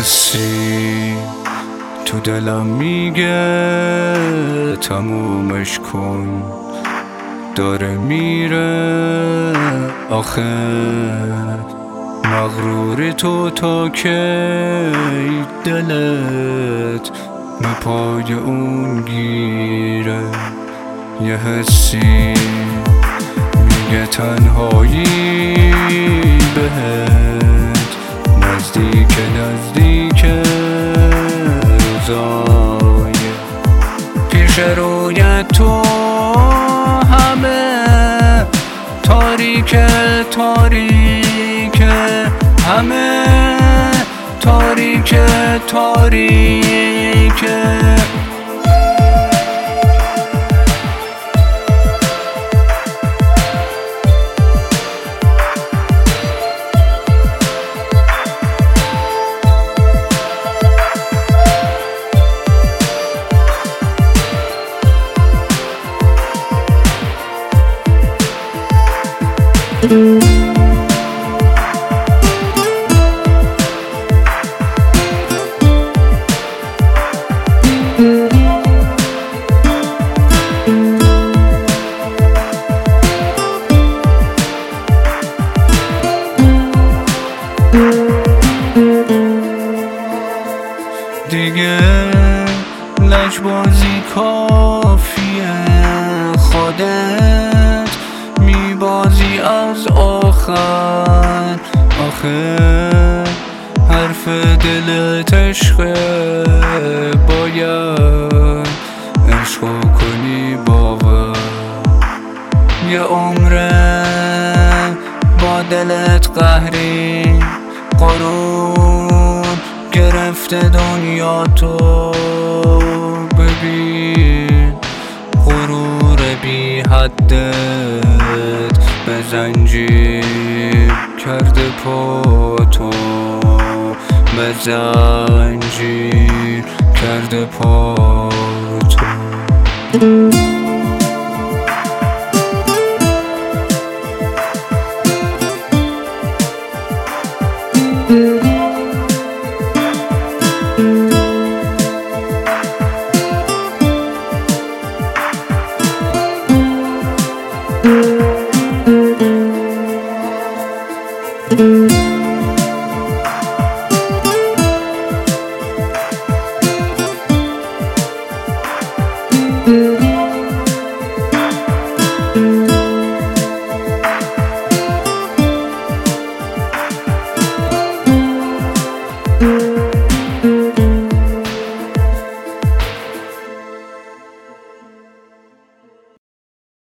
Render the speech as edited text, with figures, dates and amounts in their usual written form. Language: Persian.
هستی تو دلم میگه تمومش کن، داره میره آخه مغروری تو تا که دلت به پای اون گیره. یه حسی میگه تنهایی بهت نزدیک روزای پیش رویت تو همه تاریکه همه تاریکه دیگه لجبازی کافیه، خودت میبازی از آخر. آخه حرف دلت عشقه، باید عشقو کنی باور. یه عمره با دلت قهری، غرور گرفته دنیا تو. ببین غرور بی حدت به زنجیر کرده پاتو، به زنجیر کرده پاتو.